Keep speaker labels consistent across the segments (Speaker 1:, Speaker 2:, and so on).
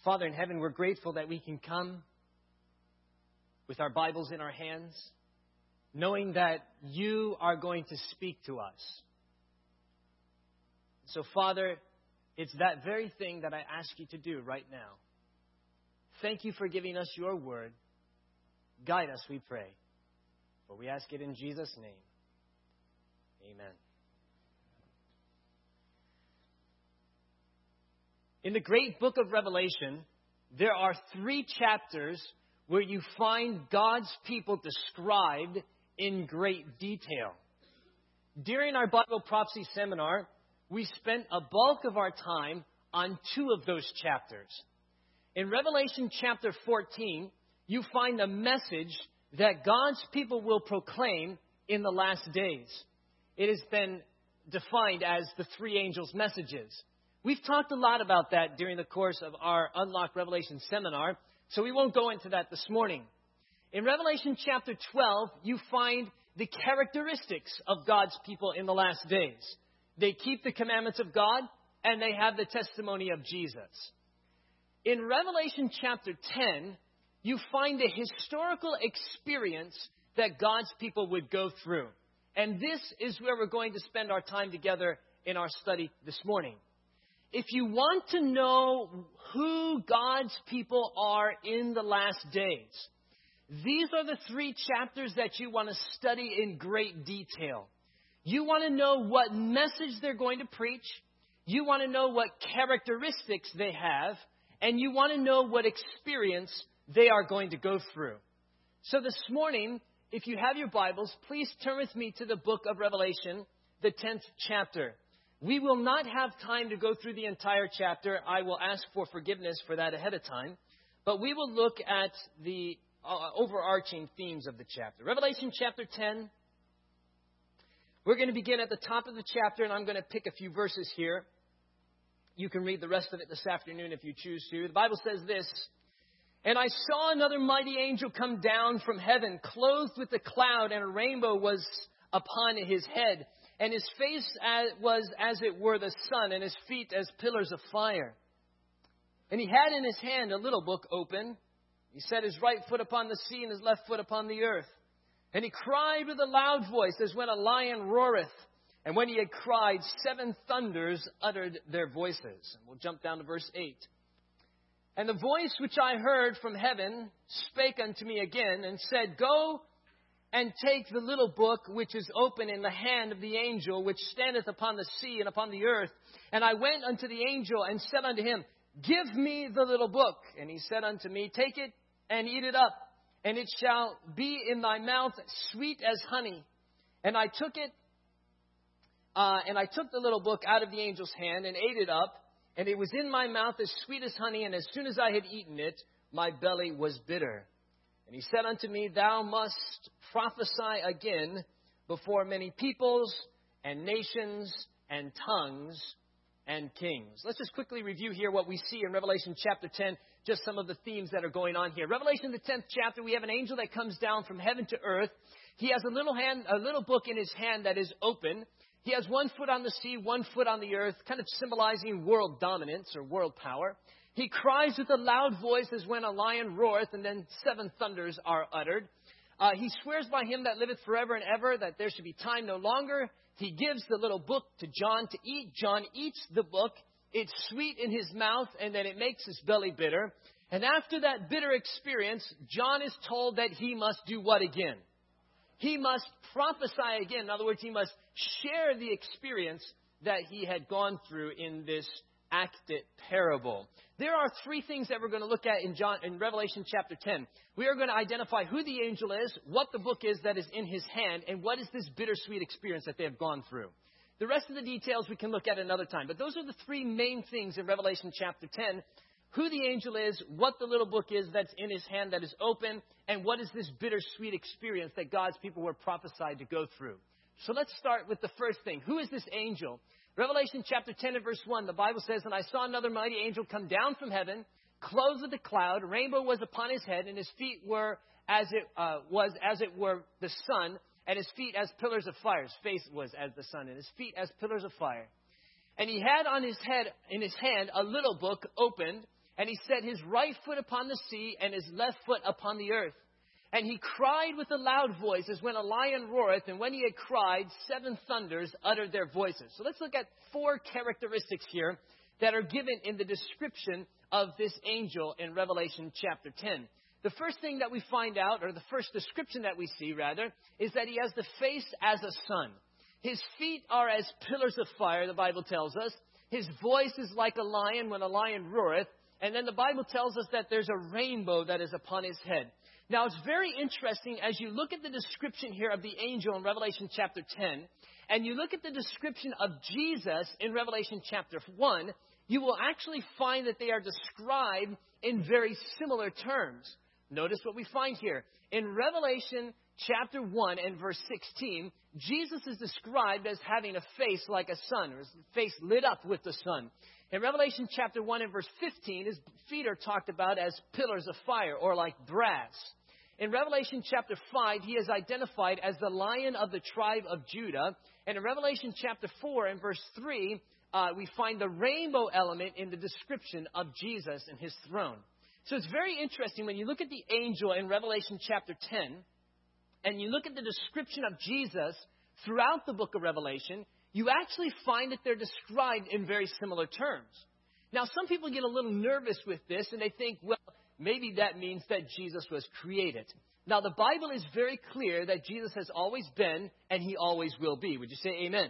Speaker 1: Father in heaven, we're grateful that we can come with our Bibles in our hands, knowing that you are going to speak to us. So, Father, it's that very thing that I ask you to do right now. Thank you for giving us your word. Guide us, we pray. For we ask it in Jesus' name. Amen. In the great book of Revelation, there are 3 chapters where you find God's people described in great detail. During our Bible prophecy seminar, we spent a bulk of our time on 2 of those chapters. In Revelation chapter 14, you find a message that God's people will proclaim in the last days. It has been defined as the 3 angels' messages. We've talked a lot about that during the course of our Unlock Revelation seminar, so we won't go into that this morning. In Revelation chapter 12, you find the characteristics of God's people in the last days. They keep the commandments of God, and they have the testimony of Jesus. In Revelation chapter 10, you find a historical experience that God's people would go through. And this is where we're going to spend our time together in our study this morning. If you want to know who God's people are in the last days, these are the 3 chapters that you want to study in great detail. You want to know what message they're going to preach. You want to know what characteristics they have. And you want to know what experience they are going to go through. So this morning, if you have your Bibles, please turn with me to the book of Revelation, the 10th chapter. We will not have time to go through the entire chapter. I will ask for forgiveness for that ahead of time. But we will look at the overarching themes of the chapter. Revelation chapter 10. We're going to begin at the top of the chapter, and I'm going to pick a few verses here. You can read the rest of it this afternoon if you choose to. The Bible says this: "And I saw another mighty angel come down from heaven, clothed with a cloud, and a rainbow was upon his head. And his face was as it were the sun, and his feet as pillars of fire. And he had in his hand a little book open. He set his right foot upon the sea and his left foot upon the earth. And he cried with a loud voice, as when a lion roareth. And when he had cried, 7 thunders uttered their voices." And we'll jump down to verse 8. "And the voice which I heard from heaven spake unto me again, and said, Go and take the little book which is open in the hand of the angel which standeth upon the sea and upon the earth. And I went unto the angel and said unto him, Give me the little book. And he said unto me, Take it and eat it up, and it shall be in thy mouth sweet as honey. And I took it, and I took the little book out of the angel's hand and ate it up, and it was in my mouth as sweet as honey. And as soon as I had eaten it, my belly was bitter. And he said unto me, Thou must prophesy again before many peoples and nations and tongues and kings." Let's just quickly review here what we see in Revelation chapter 10, just some of the themes that are going on here. Revelation, the 10th chapter, we have an angel that comes down from heaven to earth. He has a little book in his hand that is open. He has 1 foot on the sea, 1 foot on the earth, kind of symbolizing world dominance or world power. He cries with a loud voice as when a lion roareth, and then 7 thunders are uttered. He swears by him that liveth forever and ever that there should be time no longer. He gives the little book to John to eat. John eats the book. It's sweet in his mouth, and then it makes his belly bitter. And after that bitter experience, John is told that he must do what again? He must prophesy again. In other words, he must share the experience that he had gone through in this acted parable. There are 3 things that we're going to look at in Revelation chapter 10. We are going to identify who the angel is, what the book is that is in his hand, and what is this bittersweet experience that they have gone through. The rest of the details we can look at another time. But those are the 3 main things in Revelation chapter 10. Who the angel is, what the little book is that's in his hand that is open, and what is this bittersweet experience that God's people were prophesied to go through. So let's start with the first thing. Who is this angel? Revelation chapter 10 and verse 1, the Bible says, "And I saw another mighty angel come down from heaven, clothed with a cloud. A rainbow was upon his head, and his feet were as it were the sun, and his feet as pillars of fire." His face was as the sun, and his feet as pillars of fire. "And he had in his hand a little book opened, And he set his right foot upon the sea and his left foot upon the earth. And he cried with a loud voice as when a lion roareth. And when he had cried, 7 thunders uttered their voices. So let's look at 4 characteristics here that are given in the description of this angel in Revelation chapter 10. The first thing that we find out, or the first description that we see, rather, is that he has the face as a sun. His feet are as pillars of fire, the Bible tells us. His voice is like a lion when a lion roareth. And then the Bible tells us that there's a rainbow that is upon his head. Now, it's very interesting as you look at the description here of the angel in Revelation chapter 10, and you look at the description of Jesus in Revelation chapter 1, you will actually find that they are described in very similar terms. Notice what we find here. In Revelation chapter 1 and verse 16, Jesus is described as having a face like a sun, or his face lit up with the sun. In Revelation chapter 1 and verse 15, his feet are talked about as pillars of fire or like brass. In Revelation chapter 5, he is identified as the Lion of the tribe of Judah. And in Revelation chapter 4 and verse 3, we find the rainbow element in the description of Jesus and his throne. So it's very interesting when you look at the angel in Revelation chapter 10, and you look at the description of Jesus throughout the book of Revelation, you actually find that they're described in very similar terms. Now, some people get a little nervous with this, and they think, well, maybe that means that Jesus was created. Now, the Bible is very clear that Jesus has always been, and he always will be. Would you say amen?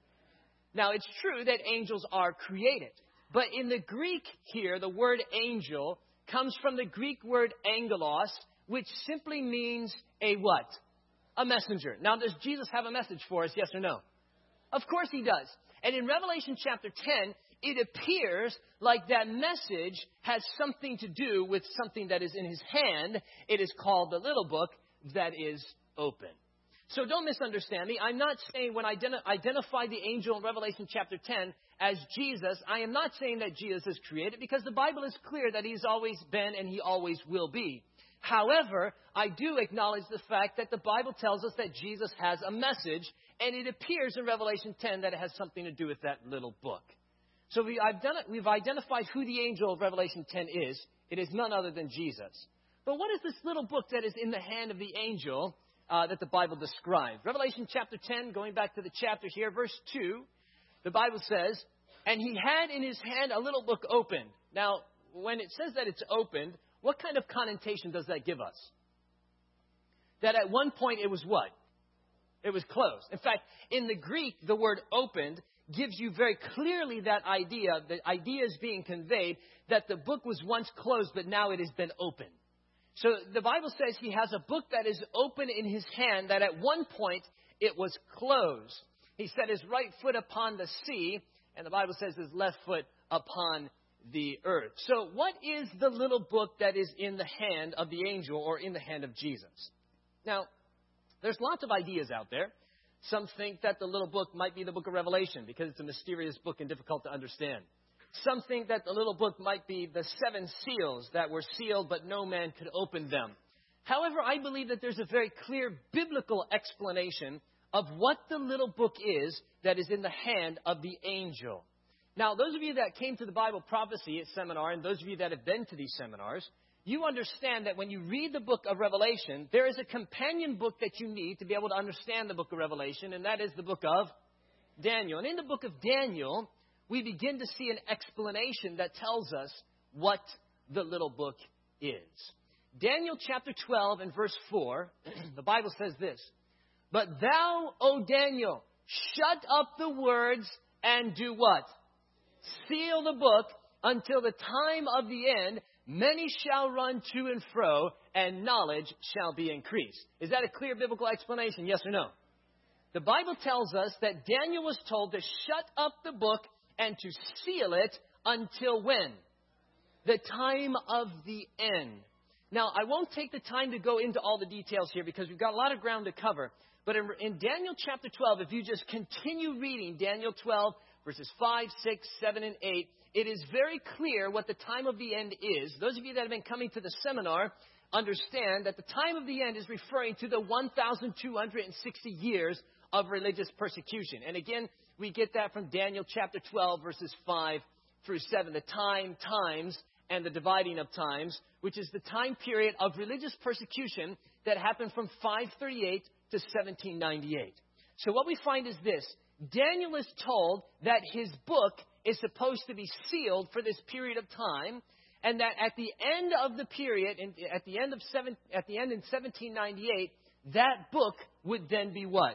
Speaker 1: Now, it's true that angels are created. But in the Greek here, the word angel comes from the Greek word angelos, which simply means a what? A messenger. Now, does Jesus have a message for us, yes or no? Of course he does. And in Revelation chapter 10, it appears like that message has something to do with something that is in his hand. It is called the little book that is open. So don't misunderstand me. I'm not saying when I identify the angel in Revelation chapter 10 as Jesus, I am not saying that Jesus is created, because the Bible is clear that he's always been and he always will be. However, I do acknowledge the fact that the Bible tells us that Jesus has a message, and it appears in Revelation 10 that it has something to do with that little book. So we've identified who the angel of Revelation 10 is. It is none other than Jesus. But what is this little book that is in the hand of the angel that the Bible describes? Revelation chapter 10, going back to the chapter here, verse 2, the Bible says, and he had in his hand a little book opened. Now, when it says that it's opened, what kind of connotation does that give us? That at one point it was what? It was closed. In fact, in the Greek, the word opened gives you very clearly that idea. The idea is being conveyed that the book was once closed, but now it has been opened. So the Bible says he has a book that is open in his hand, that at one point it was closed. He set his right foot upon the sea, and the Bible says his left foot upon the earth. So what is the little book that is in the hand of the angel or in the hand of Jesus? Now, there's lots of ideas out there. Some think that the little book might be the book of Revelation because it's a mysterious book and difficult to understand. Some think that the little book might be the 7 seals that were sealed, but no man could open them. However, I believe that there's a very clear biblical explanation of what the little book is that is in the hand of the angel. Now, those of you that came to the Bible Prophecy Seminar, and those of you that have been to these seminars, you understand that when you read the book of Revelation, there is a companion book that you need to be able to understand the book of Revelation, and that is the book of Daniel. And in the book of Daniel, we begin to see an explanation that tells us what the little book is. Daniel chapter 12 and verse 4, the Bible says this, "But thou, O Daniel, shut up the words and do what? Seal the book until the time of the end. Many shall run to and fro, and knowledge shall be increased." Is that a clear biblical explanation? Yes or no? The Bible tells us that Daniel was told to shut up the book and to seal it until when? The time of the end. Now, I won't take the time to go into all the details here because we've got a lot of ground to cover. But in Daniel chapter 12, if you just continue reading Daniel 12, verses 5, 6, 7, and 8, it is very clear what the time of the end is. Those of you that have been coming to the seminar understand that the time of the end is referring to the 1,260 years of religious persecution. And again, we get that from Daniel chapter 12, verses 5 through 7. The times, and the dividing of times, which is the time period of religious persecution that happened from 538 to 1798. So what we find is this. Daniel is told that his book is supposed to be sealed for this period of time, and that at the end of the period, at the end in 1798, that book would then be what?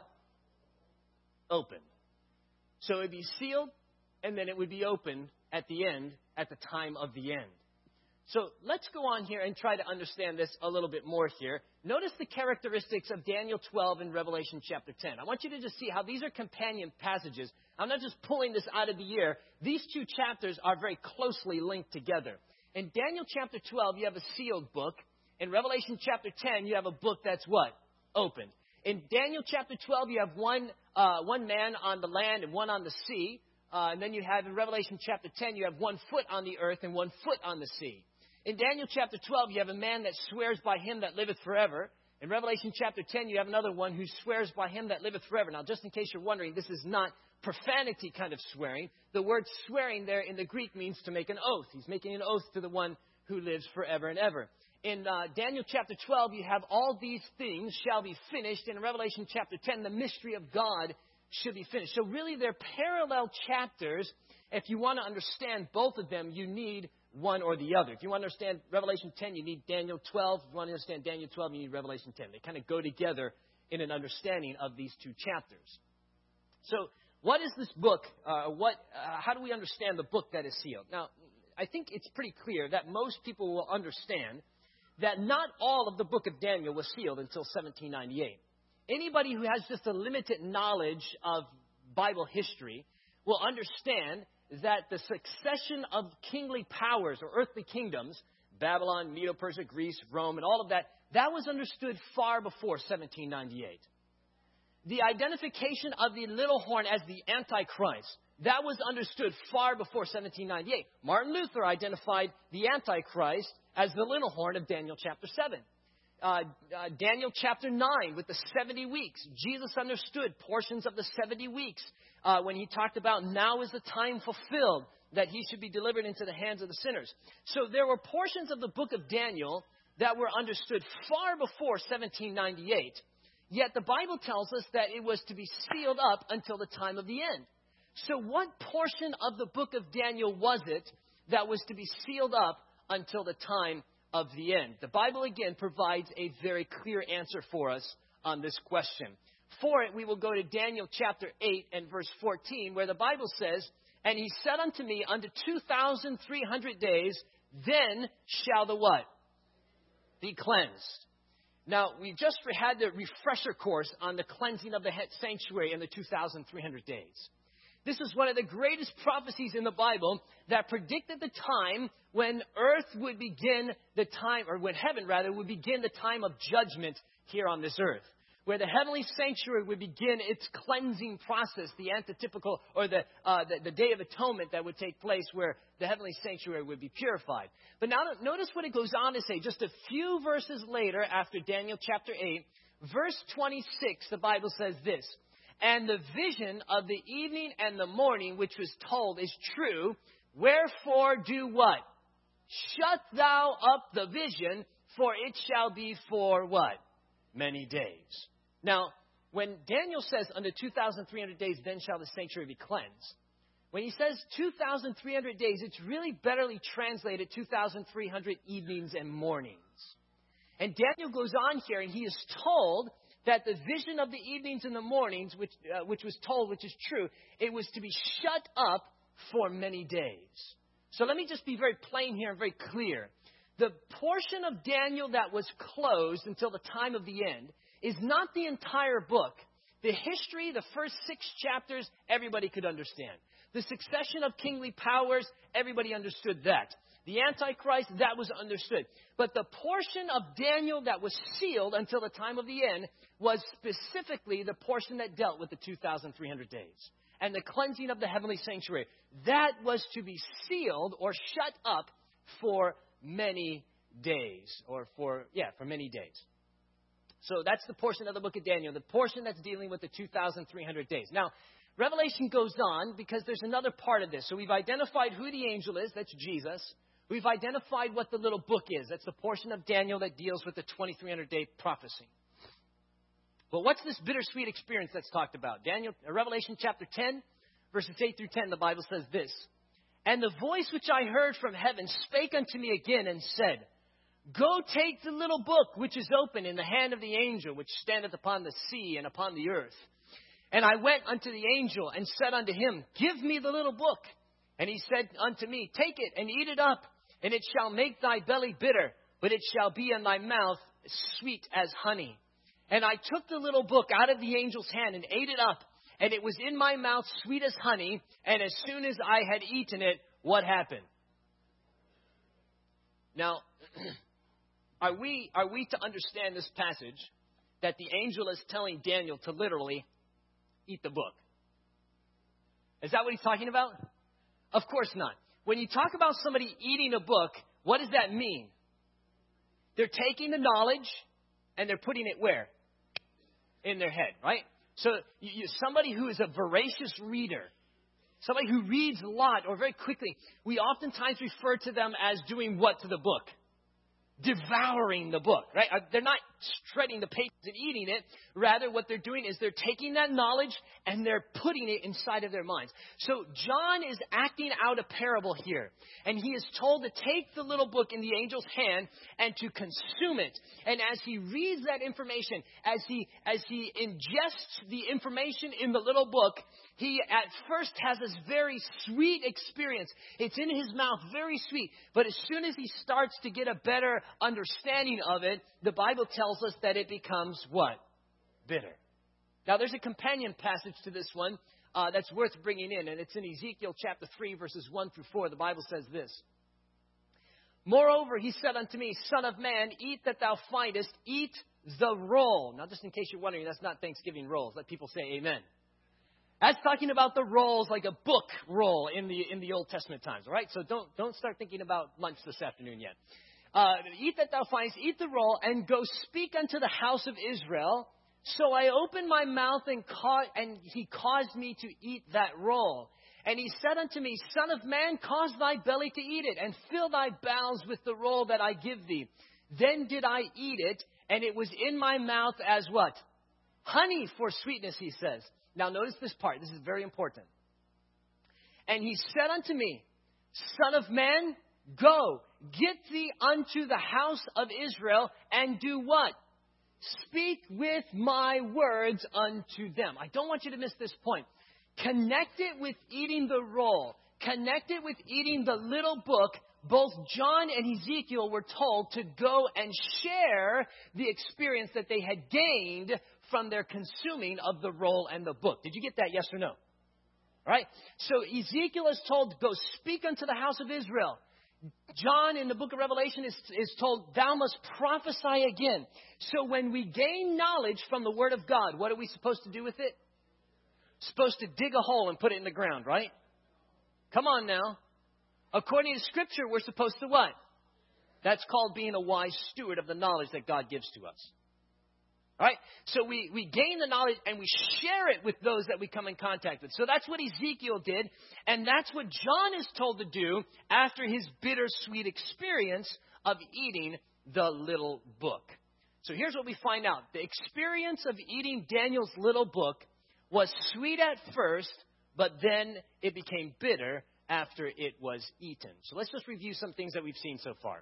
Speaker 1: Open. So it would be sealed, and then it would be open at the end, at the time of the end. So let's go on here and try to understand this a little bit more here. Notice the characteristics of Daniel 12 and Revelation chapter 10. I want you to just see how these are companion passages. I'm not just pulling this out of the air. These two chapters are very closely linked together. In Daniel chapter 12, you have a sealed book. In Revelation chapter 10, you have a book that's what? Opened. In Daniel chapter 12, you have one man on the land and one on the sea. And then you have in Revelation chapter 10, you have 1 foot on the earth and 1 foot on the sea. In Daniel chapter 12, you have a man that swears by him that liveth forever. In Revelation chapter 10, you have another one who swears by him that liveth forever. Now, just in case you're wondering, this is not profanity kind of swearing. The word swearing there in the Greek means to make an oath. He's making an oath to the one who lives forever and ever. In Daniel chapter 12, you have all these things shall be finished. In Revelation chapter 10, the mystery of God should be finished. So really, they're parallel chapters. If you want to understand both of them, you need one or the other. If you want to understand Revelation 10, you need Daniel 12. If you want to understand Daniel 12, you need Revelation 10. They kind of go together in an understanding of these two chapters. So what is this book? How do we understand the book that is sealed? Now, I think it's pretty clear that most people will understand that not all of the book of Daniel was sealed until 1798. Anybody who has just a limited knowledge of Bible history will understand that the succession of kingly powers or earthly kingdoms, Babylon, Medo-Persia, Greece, Rome, and all of that, that was understood far before 1798. The identification of the little horn as the Antichrist, that was understood far before 1798. Martin Luther identified the Antichrist as the little horn of Daniel chapter 7. Daniel chapter 9 with the 70 weeks. Jesus understood portions of the 70 weeks when he talked about now is the time fulfilled that he should be delivered into the hands of the sinners. So there were portions of the book of Daniel that were understood far before 1798. Yet the Bible tells us that it was to be sealed up until the time of the end. So what portion of the book of Daniel was it that was to be sealed up until the time of the end? The Bible again provides a very clear answer for us on this question. For it, we will go to Daniel chapter 8 and verse 14, where the Bible says, "And he said unto me, unto 2,300 days, then shall the what? Be cleansed." Now, we just had the refresher course on the cleansing of the sanctuary in the 2,300 days. This is one of the greatest prophecies in the Bible that predicted the time when earth would begin the time, or when heaven rather, would begin the time of judgment here on this earth, where the heavenly sanctuary would begin its cleansing process, the antitypical, or the Day of Atonement that would take place where the heavenly sanctuary would be purified. But now notice what it goes on to say. Just a few verses later, after Daniel chapter 8, verse 26, the Bible says this, "And the vision of the evening and the morning which was told is true. Wherefore do what? Shut thou up the vision, for it shall be for what? Many days." Now, when Daniel says, "Under 2,300 days, then shall the sanctuary be cleansed," when he says 2,300 days, it's really betterly translated 2,300 evenings and mornings. And Daniel goes on here, and he is told that the vision of the evenings and the mornings, which was told, which is true, it was to be shut up for many days. So let me just be very plain here and very clear. The portion of Daniel that was closed until the time of the end is not the entire book. The history, the first 6 chapters, everybody could understand. The succession of kingly powers, everybody understood that. The Antichrist, that was understood. But the portion of Daniel that was sealed until the time of the end was specifically the portion that dealt with the 2,300 days and the cleansing of the heavenly sanctuary. That was to be sealed or shut up for many days, for many days. So that's the portion of the book of Daniel, the portion that's dealing with the 2,300 days. Now, Revelation goes on because there's another part of this. So we've identified who the angel is, that's Jesus. We've identified what the little book is. That's the portion of Daniel that deals with the 2300-day prophecy. But what's this bittersweet experience that's talked about? Revelation chapter 10, verses 8 through 10, the Bible says this. And the voice which I heard from heaven spake unto me again and said, Go take the little book which is open in the hand of the angel which standeth upon the sea and upon the earth. And I went unto the angel and said unto him, Give me the little book. And he said unto me, Take it and eat it up, and it shall make thy belly bitter, but it shall be in thy mouth sweet as honey. And I took the little book out of the angel's hand and ate it up, and it was in my mouth sweet as honey. And as soon as I had eaten it, what happened? Now, are we to understand this passage that the angel is telling Daniel to literally eat the book? Is that what he's talking about? Of course not. When you talk about somebody eating a book, what does that mean? They're taking the knowledge and they're putting it where? In their head, right? So somebody who is a voracious reader, somebody who reads a lot or very quickly, we oftentimes refer to them as doing what to the book? Devouring the book, right? They're not shredding the pages and eating it. Rather, what they're doing is they're taking that knowledge and they're putting it inside of their minds. So John is acting out a parable here. And he is told to take the little book in the angel's hand and to consume it. And as he reads that information, as he ingests the information in the little book, he at first has this very sweet experience. It's in his mouth, very sweet. But as soon as he starts to get a better understanding of it, the Bible tells us that it becomes what? Bitter. Now, there's a companion passage to this one that's worth bringing in, and it's in Ezekiel chapter 3, verses 1 through 4. The Bible says this. Moreover, he said unto me, Son of man, eat that thou findest, eat the roll. Now, just in case you're wondering, that's not Thanksgiving rolls. Let people say amen. That's talking about the rolls like a book roll in the Old Testament times, all right? So don't start thinking about lunch this afternoon yet. Eat that thou findest, eat the roll, and go speak unto the house of Israel. So I opened my mouth, and he caused me to eat that roll. And he said unto me, Son of man, cause thy belly to eat it, and fill thy bowels with the roll that I give thee. Then did I eat it, and it was in my mouth as what? Honey for sweetness, he says. Now notice this part. This is very important. And he said unto me, Son of man, go, get thee unto the house of Israel, and do what? Speak with my words unto them. I don't want you to miss this point. Connect it with eating the roll. Connect it with eating the little book. Both John and Ezekiel were told to go and share the experience that they had gained from their consuming of the roll and the book. Did you get that? Yes or no? All right. So Ezekiel is told to go speak unto the house of Israel. John in the book of Revelation is told, thou must prophesy again. So when we gain knowledge from the word of God, what are we supposed to do with it? Supposed to dig a hole and put it in the ground, right? Come on now. According to Scripture, we're supposed to what? That's called being a wise steward of the knowledge that God gives to us. All right? So we gain the knowledge and we share it with those that we come in contact with. So that's what Ezekiel did. And that's what John is told to do after his bittersweet experience of eating the little book. So here's what we find out. The experience of eating Daniel's little book was sweet at first, but then it became bitter after it was eaten. So let's just review some things that we've seen so far.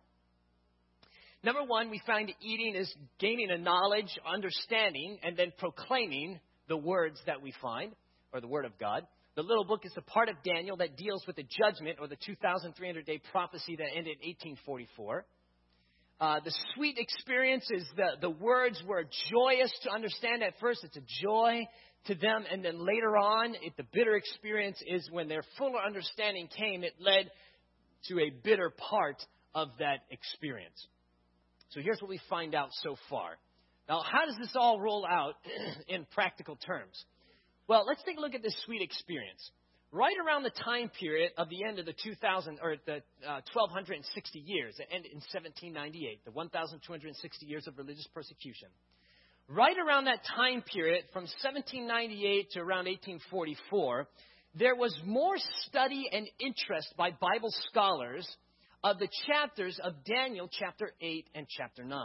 Speaker 1: Number one, we find eating is gaining a knowledge, understanding, and then proclaiming the words that we find, or the word of God. The little book is a part of Daniel that deals with the judgment, or the 2,300-day prophecy that ended in 1844. The sweet experience is the words were joyous to understand at first. It's a joy to them. And then later on, the bitter experience is when their fuller understanding came, it led to a bitter part of that experience. So here's what we find out so far. Now, how does this all roll out in practical terms? Well, let's take a look at this sweet experience. Right around the time period of the end of the 1260 years, that ended in 1798, the 1,260 years of religious persecution. Right around that time period, from 1798 to around 1844, there was more study and interest by Bible scholars of the chapters of Daniel chapter 8 and chapter 9.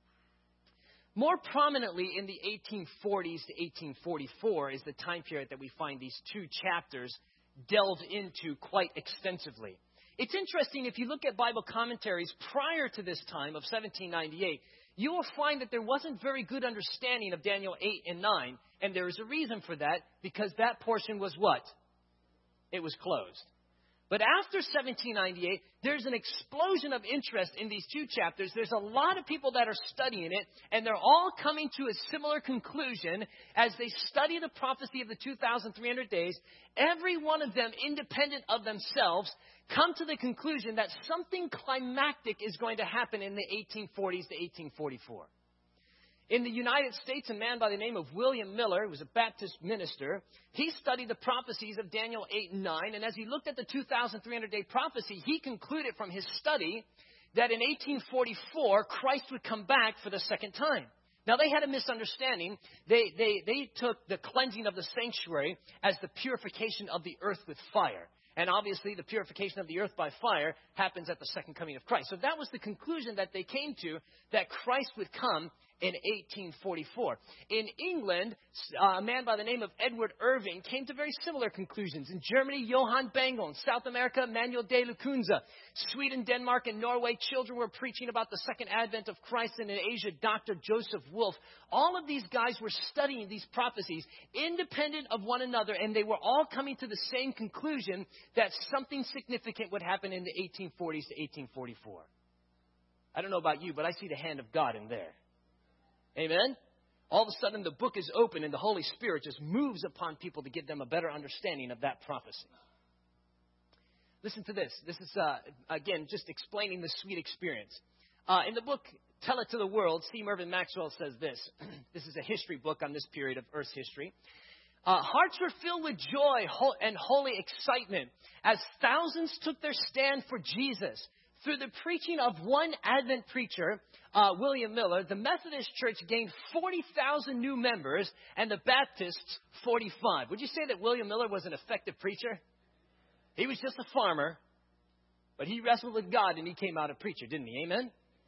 Speaker 1: More prominently in the 1840s to 1844 is the time period that we find these two chapters delved into quite extensively. It's interesting, if you look at Bible commentaries prior to this time of 1798, you will find that there wasn't very good understanding of Daniel 8 and 9. And there is a reason for that, because that portion was what? It was closed. But after 1798, there's an explosion of interest in these two chapters. There's a lot of people that are studying it, and they're all coming to a similar conclusion as they study the prophecy of the 2,300 days. Every one of them, independent of themselves, come to the conclusion that something climactic is going to happen in the 1840s to 1844. In the United States, a man by the name of William Miller, who was a Baptist minister, he studied the prophecies of Daniel 8 and 9. And as he looked at the 2,300-day prophecy, he concluded from his study that in 1844, Christ would come back for the second time. Now, they had a misunderstanding. They took the cleansing of the sanctuary as the purification of the earth with fire. And obviously, the purification of the earth by fire happens at the second coming of Christ. So that was the conclusion that they came to, that Christ would come in 1844. In England, a man by the name of Edward Irving came to very similar conclusions. In Germany, Johann Bengel. In South America, Manuel de Lacunza. Sweden, Denmark, and Norway, children were preaching about the second advent of Christ. And in Asia, Dr. Joseph Wolf. All of these guys were studying these prophecies independent of one another, and they were all coming to the same conclusion that something significant would happen in the 1840s to 1844. I don't know about you, but I see the hand of God in there. Amen? All of a sudden, the book is open and the Holy Spirit just moves upon people to give them a better understanding of that prophecy. Listen to this. This is, again, just explaining the sweet experience. In the book, Tell It to the World, C. Mervyn Maxwell says this. This is a history book on this period of Earth's history. Hearts were filled with joy and holy excitement as thousands took their stand for Jesus. Through the preaching of one Advent preacher, William Miller, the Methodist Church gained 40,000 new members and the Baptists 45. Would you say that William Miller was an effective preacher? He was just a farmer, but he wrestled with God and he came out a preacher, didn't he? Amen?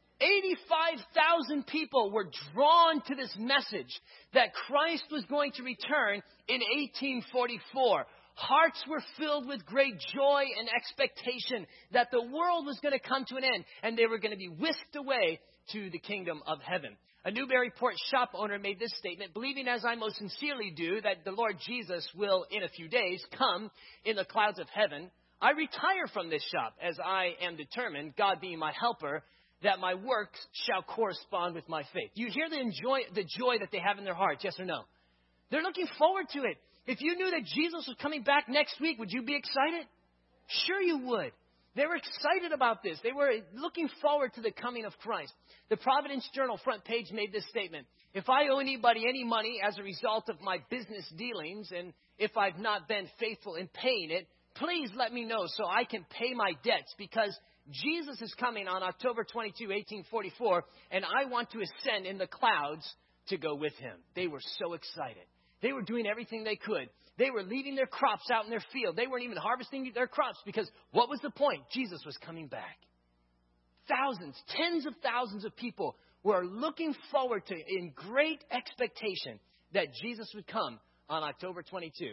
Speaker 1: 85,000 people were drawn to this message that Christ was going to return in 1844. Hearts were filled with great joy and expectation that the world was going to come to an end and they were going to be whisked away to the kingdom of heaven. A Newburyport shop owner made this statement, believing as I most sincerely do that the Lord Jesus will in a few days come in the clouds of heaven. I retire from this shop as I am determined, God being my helper, that my works shall correspond with my faith. You hear the joy that they have in their hearts, yes or no? They're looking forward to it. If you knew that Jesus was coming back next week, would you be excited? Sure you would. They were excited about this. They were looking forward to the coming of Christ. The Providence Journal front page made this statement. If I owe anybody any money as a result of my business dealings, and if I've not been faithful in paying it, please let me know so I can pay my debts, because Jesus is coming on October 22, 1844, and I want to ascend in the clouds to go with him. They were so excited. They were doing everything they could. They were leaving their crops out in their field. They weren't even harvesting their crops because what was the point? Jesus was coming back. Thousands, tens of thousands of people were looking forward to, in great expectation, that Jesus would come on October 22,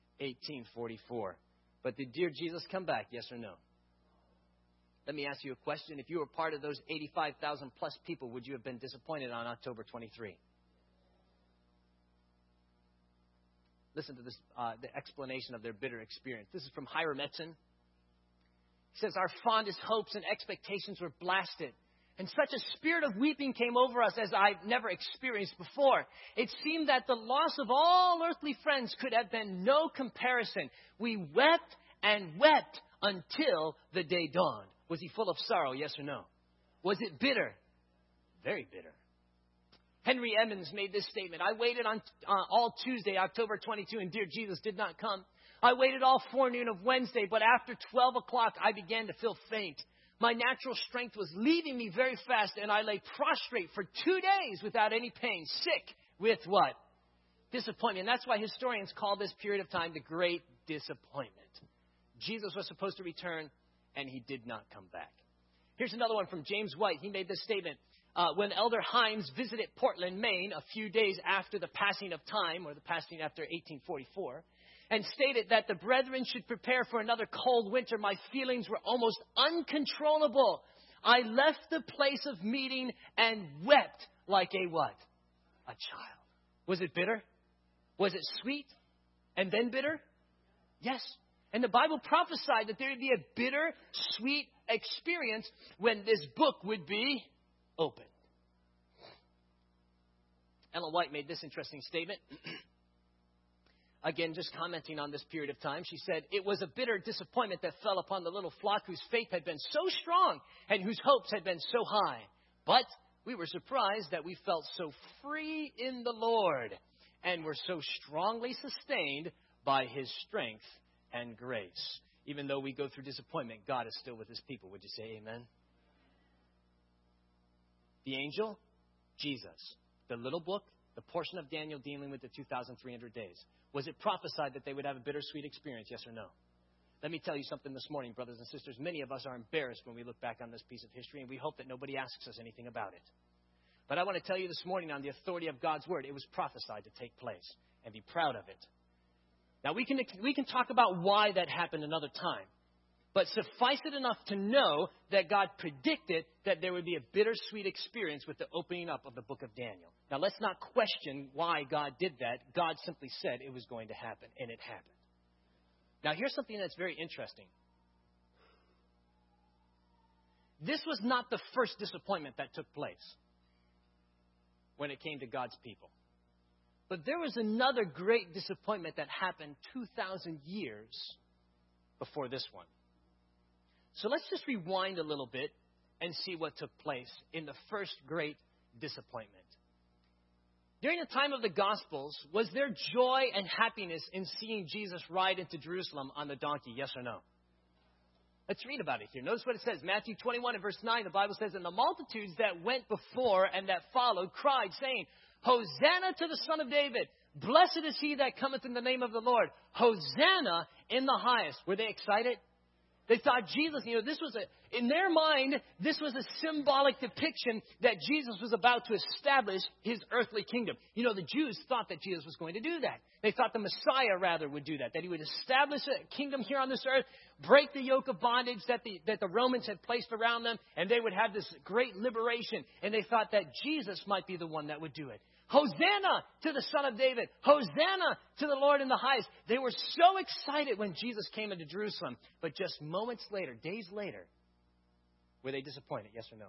Speaker 1: 1844. But did dear Jesus come back, yes or no? Let me ask you a question. If you were part of those 85,000 plus people, would you have been disappointed on October 23? Listen to this, the explanation of their bitter experience. This is from Hiram Edson. He says, our fondest hopes and expectations were blasted, and such a spirit of weeping came over us as I've never experienced before. It seemed that the loss of all earthly friends could have been no comparison. We wept and wept until the day dawned. Was he full of sorrow, yes or no? Was it bitter? Very bitter. Henry Emmons made this statement. I waited on all Tuesday, October 22, and dear Jesus did not come. I waited all forenoon of Wednesday, but after 12 o'clock, I began to feel faint. My natural strength was leaving me very fast, and I lay prostrate for 2 days without any pain, sick with what? Disappointment. That's why historians call this period of time the Great Disappointment. Jesus was supposed to return, and he did not come back. Here's another one from James White. He made this statement. When Elder Himes visited Portland, Maine, a few days after the passing of time, or the passing after 1844, and stated that the brethren should prepare for another cold winter, my feelings were almost uncontrollable. I left the place of meeting and wept like a what? A child. Was it bitter? Was it sweet and then bitter? Yes. And the Bible prophesied that there would be a bitter, sweet experience when this book would be opened. Ellen White made this interesting statement. Again, just commenting on this period of time, she said, it was a bitter disappointment that fell upon the little flock whose faith had been so strong and whose hopes had been so high. But we were surprised that we felt so free in the Lord and were so strongly sustained by his strength and grace. Even though we go through disappointment, God is still with his people. Would you say amen? The angel, Jesus. The little book, the portion of Daniel dealing with the 2,300 days. Was it prophesied that they would have a bittersweet experience, yes or no? Let me tell you something this morning, brothers and sisters. Many of us are embarrassed when we look back on this piece of history, and we hope that nobody asks us anything about it. But I want to tell you this morning, on the authority of God's word, it was prophesied to take place, and be proud of it. Now, we can talk about why that happened another time. But suffice it enough to know that God predicted that there would be a bittersweet experience with the opening up of the book of Daniel. Now, let's not question why God did that. God simply said it was going to happen, and it happened. Now, here's something that's very interesting. This was not the first disappointment that took place when it came to God's people. But there was another great disappointment that happened 2,000 years before this one. So let's just rewind a little bit and see what took place in the first great disappointment. During the time of the Gospels, was there joy and happiness in seeing Jesus ride into Jerusalem on the donkey? Yes or no? Let's read about it here. Notice what it says. Matthew 21 and verse 9, the Bible says, and the multitudes that went before and that followed cried, saying, Hosanna to the Son of David. Blessed is he that cometh in the name of the Lord. Hosanna in the highest. Were they excited? They thought Jesus, this was in their mind, this was a symbolic depiction that Jesus was about to establish his earthly kingdom. The Jews thought that Jesus was going to do that. They thought the Messiah, rather, would do that he would establish a kingdom here on this earth, break the yoke of bondage that the Romans had placed around them, and they would have this great liberation. And they thought that Jesus might be the one that would do it. Hosanna to the Son of David. Hosanna to the Lord in the highest. They were so excited when Jesus came into Jerusalem. But just moments later, days later, were they disappointed? Yes or no?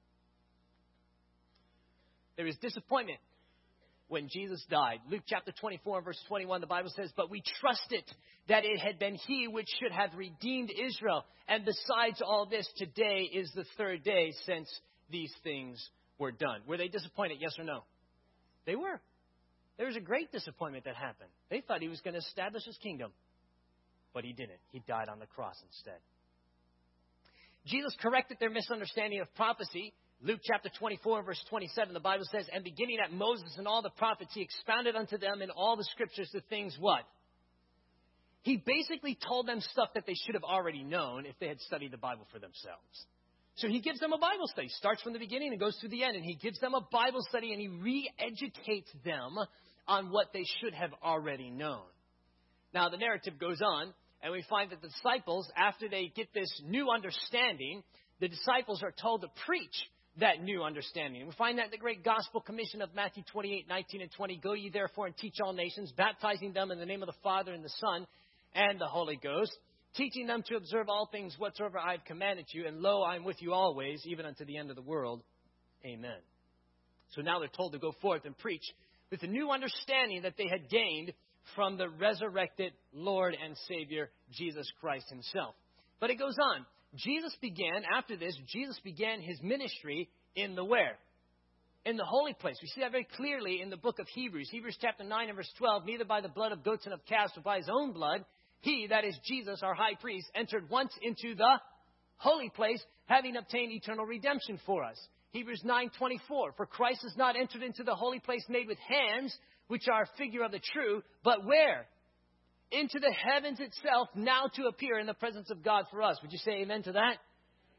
Speaker 1: There was disappointment when Jesus died. Luke chapter 24 and verse 21, the Bible says, but we trusted that it had been he which should have redeemed Israel. And besides all this, today is the third day since these things were done. Were they disappointed? Yes or no? They were. There was a great disappointment that happened. They thought he was going to establish his kingdom. But he didn't. He died on the cross instead. Jesus corrected their misunderstanding of prophecy. Luke chapter 24 verse 27, the Bible says, and beginning at Moses and all the prophets, he expounded unto them in all the scriptures the things what? He basically told them stuff that they should have already known if they had studied the Bible for themselves. So he gives them a Bible study. Starts from the beginning and goes to the end. And he gives them a Bible study and he re-educates them on what they should have already known. Now, the narrative goes on, and we find that the disciples, after they get this new understanding, the disciples are told to preach that new understanding. And we find that in the great gospel commission of Matthew 28, 19 and 20. Go ye therefore and teach all nations, baptizing them in the name of the Father and the Son and the Holy Ghost, teaching them to observe all things whatsoever I have commanded you. And lo, I am with you always, even unto the end of the world. Amen. So now they're told to go forth and preach with the new understanding that they had gained from the resurrected Lord and Savior, Jesus Christ himself. But it goes on. After this, Jesus began his ministry in the where? In the holy place. We see that very clearly in the book of Hebrews. Hebrews chapter 9 and verse 12. Neither by the blood of goats and of calves, but by his own blood, he, that is Jesus, our high priest, entered once into the holy place, having obtained eternal redemption for us. Hebrews 9:24. For Christ has not entered into the holy place made with hands, which are a figure of the true, but where? Into the heavens itself, now to appear in the presence of God for us. Would you say amen to that?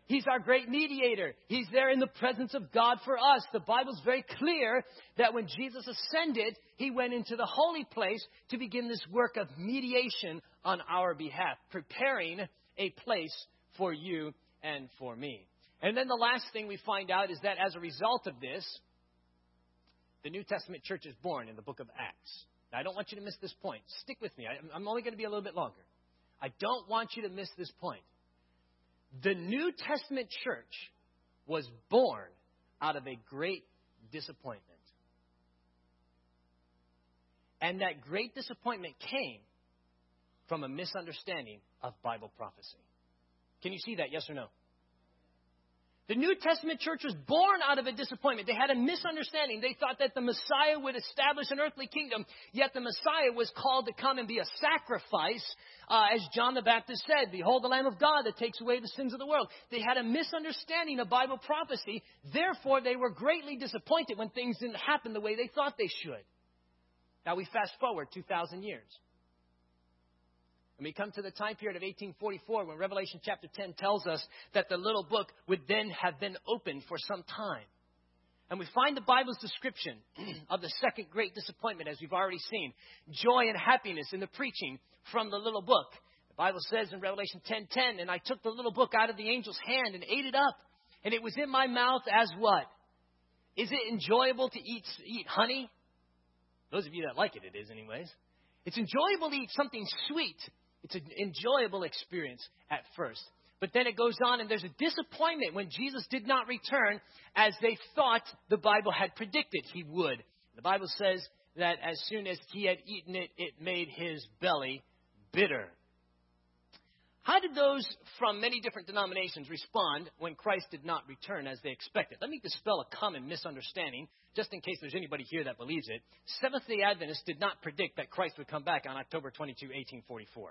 Speaker 1: He's our great mediator. He's there in the presence of God for us. The Bible's very clear that when Jesus ascended, he went into the holy place to begin this work of mediation on our behalf, preparing a place for you and for me. And then the last thing we find out is that as a result of this, the New Testament church is born in the book of Acts. Now, I don't want you to miss this point. Stick with me. I'm only going to be a little bit longer. I don't want you to miss this point. The New Testament church was born out of a great disappointment. And that great disappointment came from a misunderstanding of Bible prophecy. Can you see that, yes or no? The New Testament church was born out of a disappointment. They had a misunderstanding. They thought that the Messiah would establish an earthly kingdom, yet the Messiah was called to come and be a sacrifice, as John the Baptist said, "Behold the Lamb of God that takes away the sins of the world." They had a misunderstanding of Bible prophecy. Therefore, they were greatly disappointed when things didn't happen the way they thought they should. Now we fast forward 2,000 years. And we come to the time period of 1844 when Revelation chapter 10 tells us that the little book would then have been opened for some time. And we find the Bible's description of the second great disappointment, as we've already seen. Joy and happiness in the preaching from the little book. The Bible says in Revelation 10:10, "And I took the little book out of the angel's hand and ate it up. And it was in my mouth as" what? Is it enjoyable to eat honey? Those of you that like it, it is anyways. It's enjoyable to eat something sweet. It's an enjoyable experience at first. But then it goes on, and there's a disappointment when Jesus did not return as they thought the Bible had predicted he would. The Bible says that as soon as he had eaten it, it made his belly bitter. How did those from many different denominations respond when Christ did not return as they expected? Let me dispel a common misunderstanding, just in case there's anybody here that believes it. Seventh-day Adventists did not predict that Christ would come back on October 22, 1844.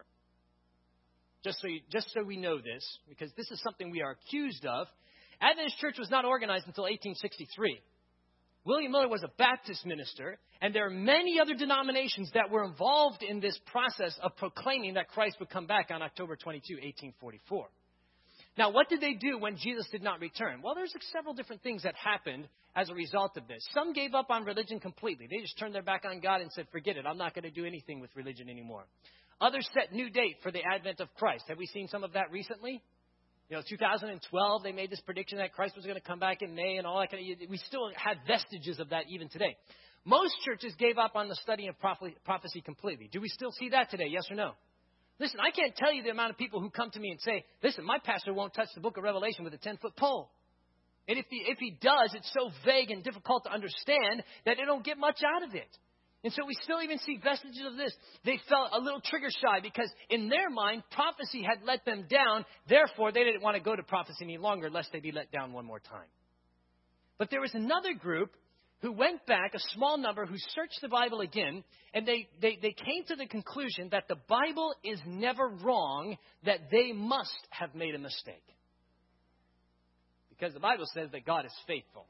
Speaker 1: Just so we know this, because this is something we are accused of. Adventist Church was not organized until 1863. William Miller was a Baptist minister, and there are many other denominations that were involved in this process of proclaiming that Christ would come back on October 22, 1844. Now, what did they do when Jesus did not return? Well, there's several different things that happened as a result of this. Some gave up on religion completely. They just turned their back on God and said, "Forget it, I'm not going to do anything with religion anymore." Others set new date for the advent of Christ. Have we seen some of that recently? 2012, they made this prediction that Christ was going to come back in May and all that kind of. We still have vestiges of that even today. Most churches gave up on the study of prophecy completely. Do we still see that today? Yes or no? Listen, I can't tell you the amount of people who come to me and say, "Listen, my pastor won't touch the book of Revelation with a 10-foot pole. And if he does, it's so vague and difficult to understand that they don't get much out of it." And so we still even see vestiges of this. They felt a little trigger shy because in their mind, prophecy had let them down. Therefore, they didn't want to go to prophecy any longer lest they be let down one more time. But there was another group who went back, a small number, who searched the Bible again, and they came to the conclusion that the Bible is never wrong, that they must have made a mistake. Because the Bible says that God is faithful.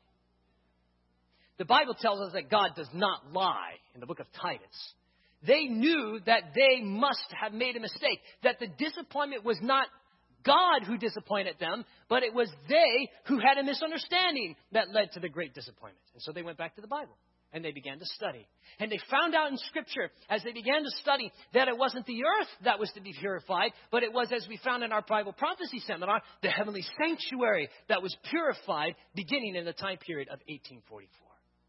Speaker 1: The Bible tells us that God does not lie in the book of Titus. They knew that they must have made a mistake, that the disappointment was not God who disappointed them, but it was they who had a misunderstanding that led to the great disappointment. And so they went back to the Bible and they began to study. And they found out in Scripture as they began to study that it wasn't the earth that was to be purified, but it was, as we found in our Bible prophecy seminar, the heavenly sanctuary that was purified beginning in the time period of 1844.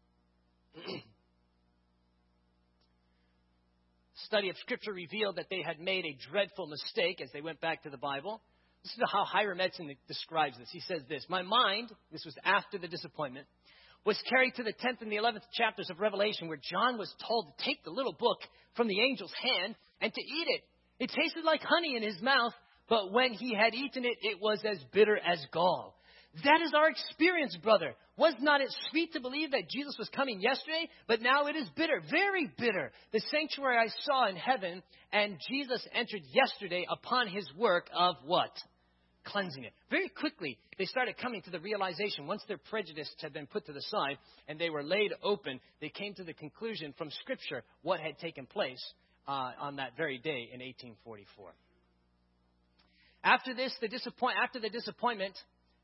Speaker 1: Study of Scripture revealed that they had made a dreadful mistake as they went back to the Bible. Listen to how Hiram Edson describes this. He says this: "My mind," this was after the disappointment, "was carried to the 10th and the 11th chapters of Revelation, where John was told to take the little book from the angel's hand and to eat it. It tasted like honey in his mouth, but when he had eaten it, it was as bitter as gall." That is our experience, brother. Was not it sweet to believe that Jesus was coming yesterday, but now it is bitter, very bitter. The sanctuary I saw in heaven, and Jesus entered yesterday upon his work of what? Cleansing it. Very quickly, they started coming to the realization, once their prejudice had been put to the side and they were laid open, they came to the conclusion from Scripture what had taken place on that very day in 1844. After the disappointment,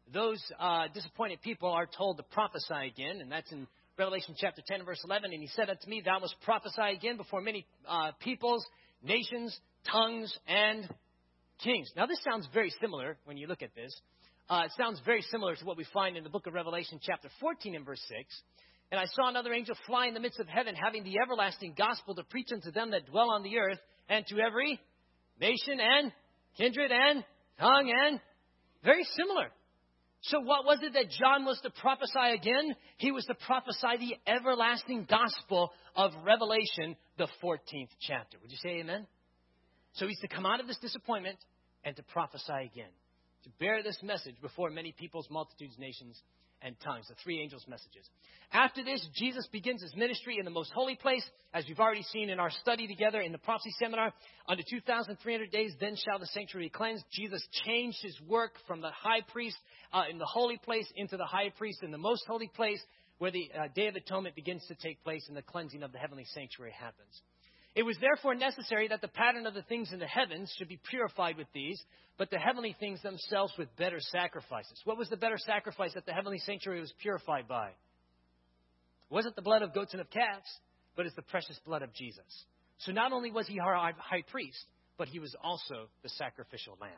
Speaker 1: those disappointed people are told to prophesy again, and that's in Revelation chapter 10, verse 11. And he said unto me, thou must prophesy again before many peoples, nations, tongues, and kings. Now, this sounds very similar when you look at this. It sounds very similar to what we find in the book of Revelation chapter 14 and verse 6. And I saw another angel fly in the midst of heaven, having the everlasting gospel to preach unto them that dwell on the earth, and to every nation and kindred and tongue, and very similar. So what was it that John was to prophesy again? He was to prophesy the everlasting gospel of Revelation, the 14th chapter. Would you say amen? So he's to come out of this disappointment and to prophesy again, to bear this message before many peoples, multitudes, nations, and tongues, the three angels' messages. After this, Jesus begins his ministry in the most holy place, as we've already seen in our study together in the prophecy seminar. Under 2,300 days, then shall the sanctuary be cleansed. Jesus changed his work from the high priest in the holy place into the high priest in the most holy place, where the Day of Atonement begins to take place and the cleansing of the heavenly sanctuary happens. It was therefore necessary that the pattern of the things in the heavens should be purified with these, but the heavenly things themselves with better sacrifices. What was the better sacrifice that the heavenly sanctuary was purified by? It wasn't the blood of goats and of calves, but it's the precious blood of Jesus. So not only was he our high priest, but he was also the sacrificial lamb.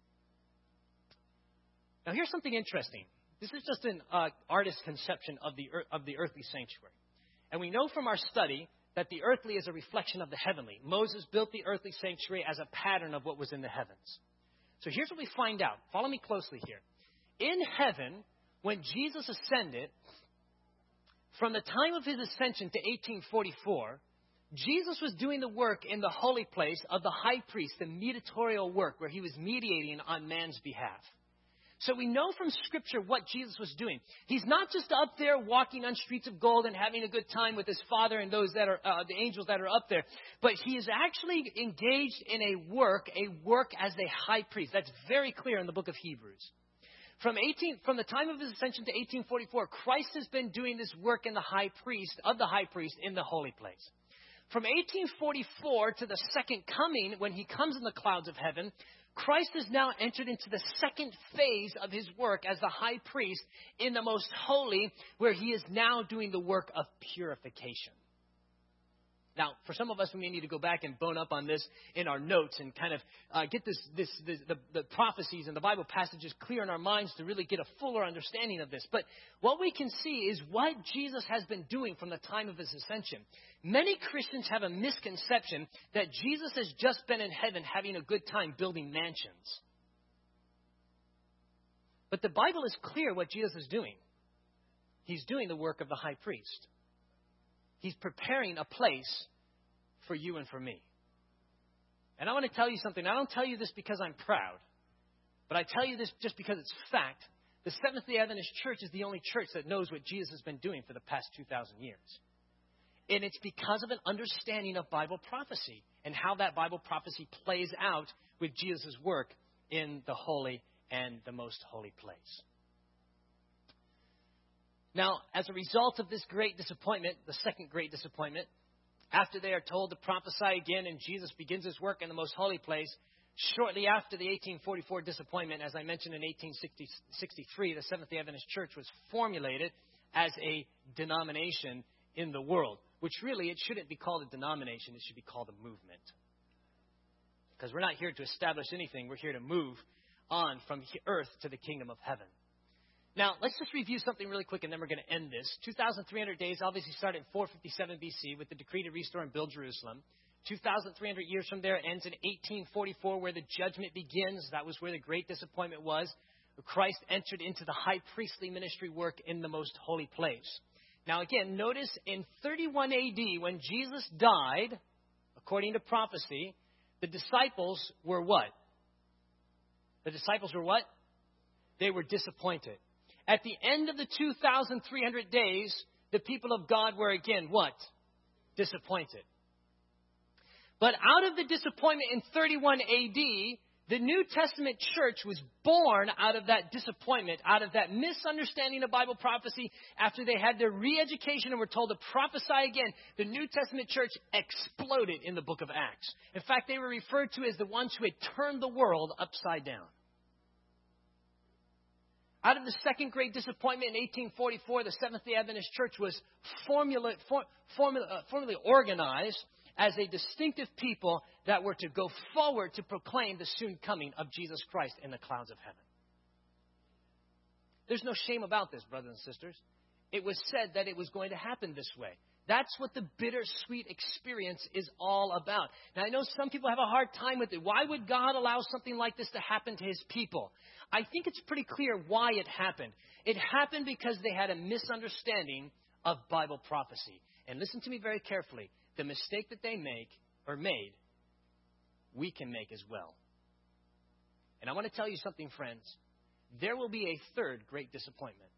Speaker 1: Now here's something interesting. This is just an artist's conception of the earthly sanctuary. And we know from our study that the earthly is a reflection of the heavenly. Moses built the earthly sanctuary as a pattern of what was in the heavens. So here's what we find out. Follow me closely here. In heaven, when Jesus ascended, from the time of his ascension to 1844, Jesus was doing the work in the holy place of the high priest, the mediatorial work, where he was mediating on man's behalf. So we know from Scripture what Jesus was doing. He's not just up there walking on streets of gold and having a good time with his Father and those that are the angels that are up there, but he is actually engaged in a work as a high priest. That's very clear in the book of Hebrews. From the time of his ascension to 1844, Christ has been doing this work in the high priest in the holy place. From 1844 to the second coming, when he comes in the clouds of heaven, Christ has now entered into the second phase of his work as the high priest in the most holy, where he is now doing the work of purification. Now, for some of us, we may need to go back and bone up on this in our notes and kind of get the prophecies and the Bible passages clear in our minds to really get a fuller understanding of this. But what we can see is what Jesus has been doing from the time of his ascension. Many Christians have a misconception that Jesus has just been in heaven having a good time building mansions. But the Bible is clear what Jesus is doing. He's doing the work of the high priest. He's preparing a place for you and for me. And I want to tell you something. I don't tell you this because I'm proud, but I tell you this just because it's fact. The Seventh-day Adventist Church is the only church that knows what Jesus has been doing for the past 2,000 years. And it's because of an understanding of Bible prophecy and how that Bible prophecy plays out with Jesus' work in the holy and the most holy place. Now, as a result of this great disappointment, the second great disappointment, after they are told to prophesy again and Jesus begins his work in the most holy place, shortly after the 1844 disappointment, as I mentioned in 1863, the Seventh-day Adventist Church was formulated as a denomination in the world, which really, it shouldn't be called a denomination. It should be called a movement. Because we're not here to establish anything. We're here to move on from earth to the kingdom of heaven. Now, let's just review something really quick, and then we're going to end this. 2,300 days obviously started in 457 BC with the decree to restore and build Jerusalem. 2,300 years from there ends in 1844, where the judgment begins. That was where the great disappointment was. Christ entered into the high priestly ministry work in the most holy place. Now, again, notice in 31 AD, when Jesus died, according to prophecy, the disciples were what? The disciples were what? They were disappointed. At the end of the 2,300 days, the people of God were again what? Disappointed. But out of the disappointment in 31 AD, the New Testament church was born out of that disappointment, out of that misunderstanding of Bible prophecy. After they had their re-education and were told to prophesy again, the New Testament church exploded in the book of Acts. In fact, they were referred to as the ones who had turned the world upside down. Out of the second great disappointment in 1844, the Seventh-day Adventist Church was formally organized as a distinctive people that were to go forward to proclaim the soon coming of Jesus Christ in the clouds of heaven. There's no shame about this, brothers and sisters. It was said that it was going to happen this way. That's what the bittersweet experience is all about. Now, I know some people have a hard time with it. Why would God allow something like this to happen to his people? I think it's pretty clear why it happened. It happened because they had a misunderstanding of Bible prophecy. And listen to me very carefully. The mistake that they made, we can make as well. And I want to tell you something, friends. There will be a third great disappointment.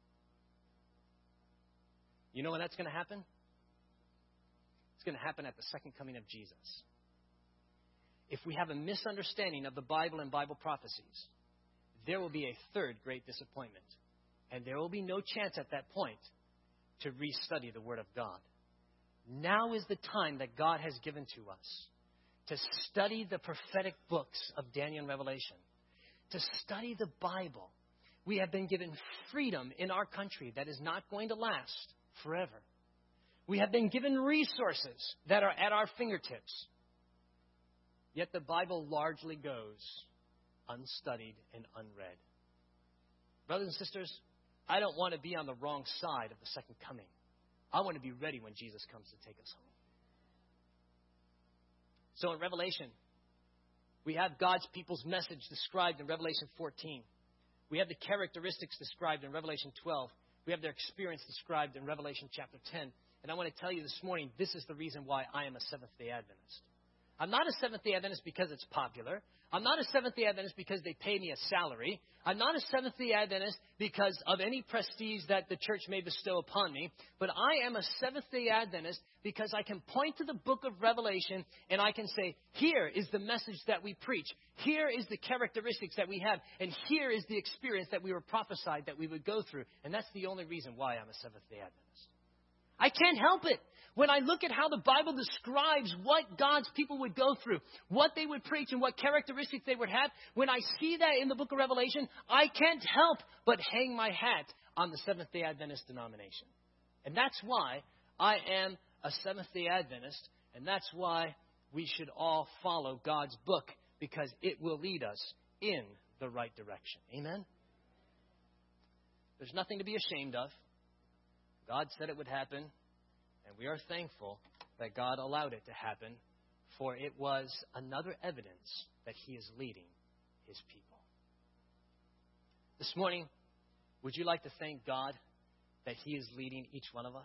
Speaker 1: You know when that's going to happen? It's going to happen at the second coming of Jesus. If we have a misunderstanding of the Bible and Bible prophecies, there will be a third great disappointment. And there will be no chance at that point to restudy the Word of God. Now is the time that God has given to us to study the prophetic books of Daniel and Revelation, to study the Bible. We have been given freedom in our country that is not going to last forever. We have been given resources that are at our fingertips. Yet the Bible largely goes unstudied and unread. Brothers and sisters, I don't want to be on the wrong side of the second coming. I want to be ready when Jesus comes to take us home. So in Revelation, we have God's people's message described in Revelation 14. We have the characteristics described in Revelation 12. We have their experience described in Revelation chapter 10. And I want to tell you this morning, this is the reason why I am a Seventh-day Adventist. I'm not a Seventh-day Adventist because it's popular. I'm not a Seventh-day Adventist because they pay me a salary. I'm not a Seventh-day Adventist because of any prestige that the church may bestow upon me. But I am a Seventh-day Adventist because I can point to the book of Revelation and I can say, here is the message that we preach. Here is the characteristics that we have. And here is the experience that we were prophesied that we would go through. And that's the only reason why I'm a Seventh-day Adventist. I can't help it. When I look at how the Bible describes what God's people would go through, what they would preach, and what characteristics they would have, when I see that in the book of Revelation, I can't help but hang my hat on the Seventh-day Adventist denomination. And that's why I am a Seventh-day Adventist, and that's why we should all follow God's book, because it will lead us in the right direction. Amen? There's nothing to be ashamed of. God said it would happen, and we are thankful that God allowed it to happen, for it was another evidence that He is leading His people. This morning, would you like to thank God that He is leading each one of us?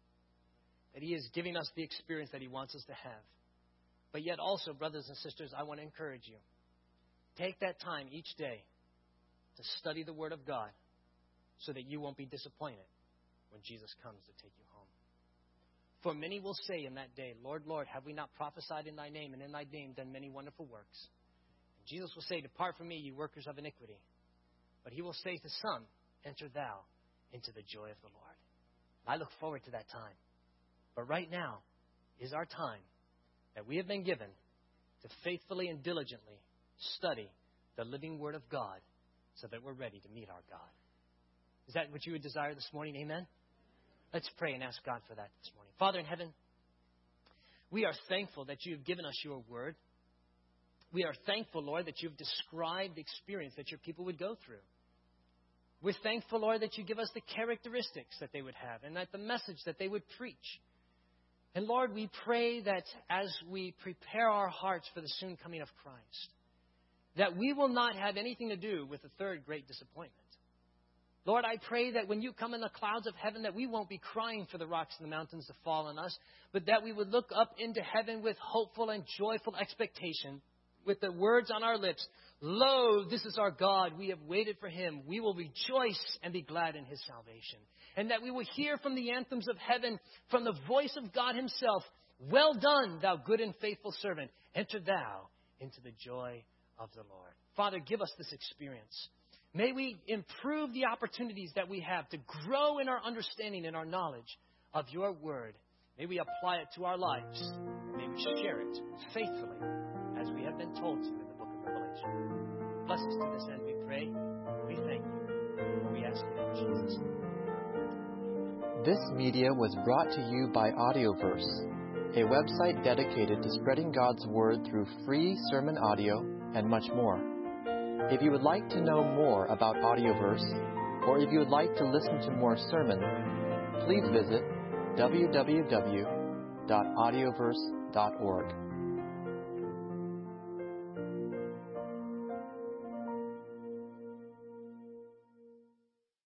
Speaker 1: That He is giving us the experience that He wants us to have. But yet also, brothers and sisters, I want to encourage you. Take that time each day to study the Word of God so that you won't be disappointed when Jesus comes to take you home. For many will say in that day, Lord, Lord, have we not prophesied in Thy name, and in Thy name done many wonderful works? And Jesus will say, depart from me, you workers of iniquity. But He will say to some, enter thou into the joy of the Lord. I look forward to that time. But right now is our time that we have been given to faithfully and diligently study the living Word of God so that we're ready to meet our God. Is that what you would desire this morning? Amen? Let's pray and ask God for that this morning. Father in heaven, we are thankful that you have given us your word. We are thankful, Lord, that you've described the experience that your people would go through. We're thankful, Lord, that you give us the characteristics that they would have and that the message that they would preach. And Lord, we pray that as we prepare our hearts for the soon coming of Christ, that we will not have anything to do with the third great disappointment. Lord, I pray that when you come in the clouds of heaven, that we won't be crying for the rocks and the mountains to fall on us, but that we would look up into heaven with hopeful and joyful expectation, with the words on our lips, lo, this is our God. We have waited for Him. We will rejoice and be glad in His salvation. And that we will hear from the anthems of heaven, from the voice of God Himself, well done, thou good and faithful servant. Enter thou into the joy of the Lord. Father, give us this experience. May we improve the opportunities that we have to grow in our understanding and our knowledge of your word. May we apply it to our lives. May we share it faithfully as we have been told to in the book of Revelation. Bless us to this end, we pray. We thank you. we ask it in Jesus' name.
Speaker 2: This media was brought to you by Audioverse, a website dedicated to spreading God's Word through free sermon audio and much more. If you would like to know more about Audioverse, or if you would like to listen to more sermons, please visit www.audioverse.org.